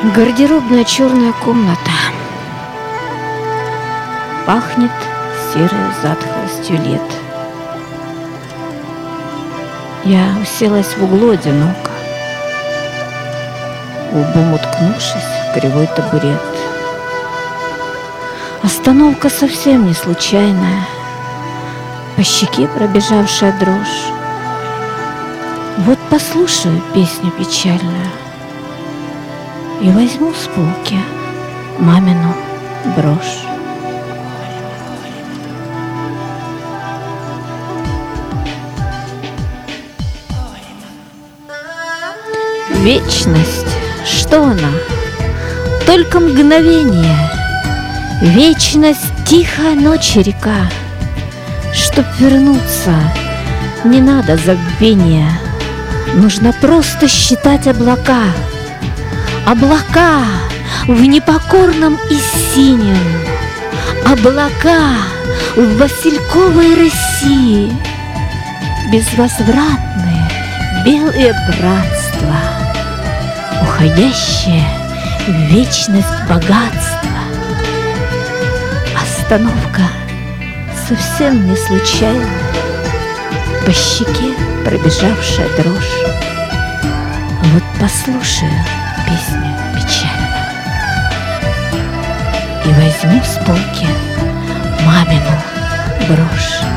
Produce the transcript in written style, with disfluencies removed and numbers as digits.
Гардеробная черная комната. Пахнет серой затхлостью лет. Я уселась в углу одиноко, лбом уткнувшись в кривой табурет. Остановка совсем не случайная, по щеке пробежавшая дрожь. Вот послушаю песню печальную и возьму с полки мамину брошь. Вечность, что она? Только мгновение. Вечность — тихая ночь и река. Чтоб вернуться, не надо забвения. Нужно просто считать облака. Облака в непокорном и синем. Облака в васильковой России. Безвозвратные белые братства, уходящее в вечность богатства. Остановка совсем не случайна, по щеке пробежавшая дрожь. Вот послушаю песню печальную и возьму с полки мамину брошь.